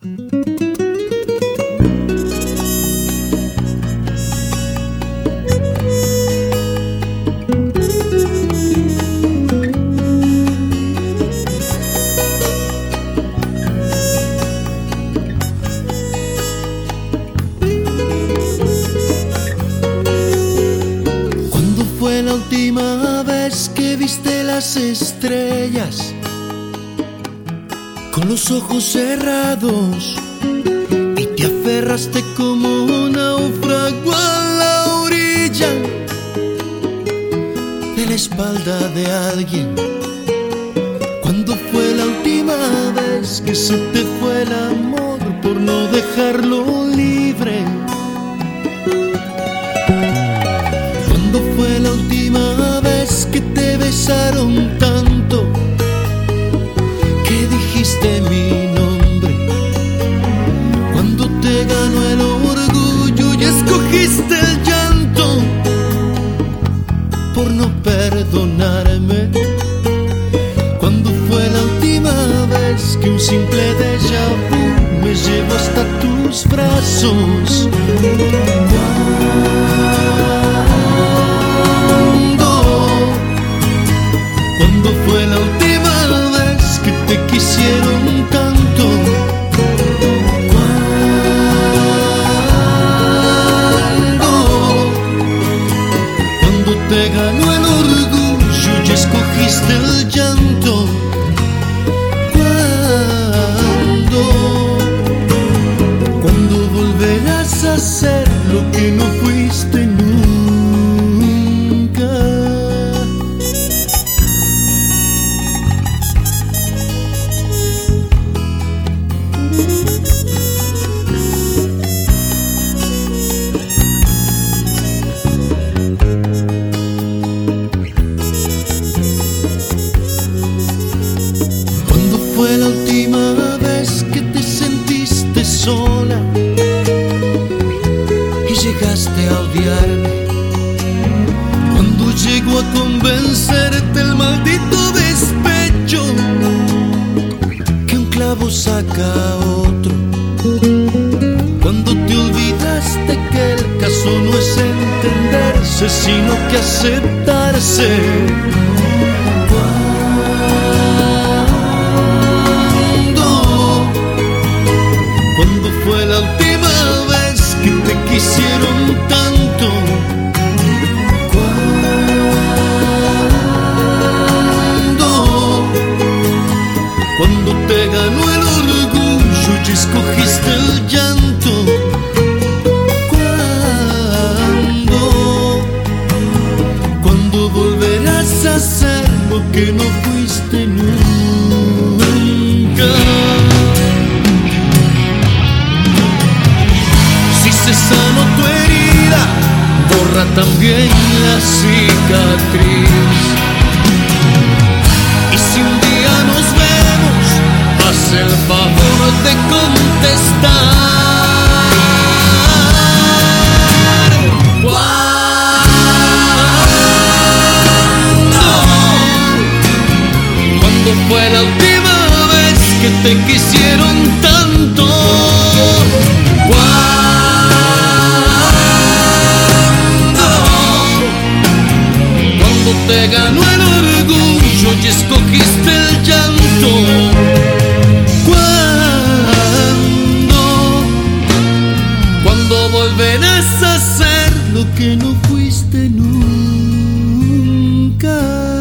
¿Cuándo fue la última vez que viste las estrellas con los ojos cerrados y te aferraste como un náufrago a la orilla de la espalda de alguien? ¿Cuándo fue la última vez que se te fue el amor por no dejarlo libre? ¿Cuándo fue la última vez que te besaron tanto que dijiste mi nombre? Cuando te ganó el orgullo y escogiste el llanto por no perdonarme. ¿Cuándo fue la última vez que un simple déjà vu me llevó hasta tus brazos? ¿Cuándo fue la última vez que te quisieron tanto? ¿Cuándo te ganó el orgullo y escogiste el llanto? ¿Cuándo volverás a ser lo que no fuiste nunca? ¿Cuándo fue la última vez que te sentiste sola y llegaste a odiarme? ¿Cuándo llegó a convencerte el maldito despecho que un clavo saca a otro? ¿Cuándo te olvidaste que el caso no es entenderse sino que aceptarse? ¿Cuándo fue la última vez que te quisieron tanto? ¿Cuándo te ganó el orgullo y escogiste el llanto? ¿Cuándo volverás a ser lo que no fuiste nunca? Si se sanó tu herida, borra también la cicatriz. Y si un día nos vemos, haz el favor de contestar. ¿Cuándo fue la última vez que te quisieron tanto? ¿Cuándo te ganó el orgullo y escogiste el llanto? ¿Cuándo volverás a ser lo que no fuiste nunca?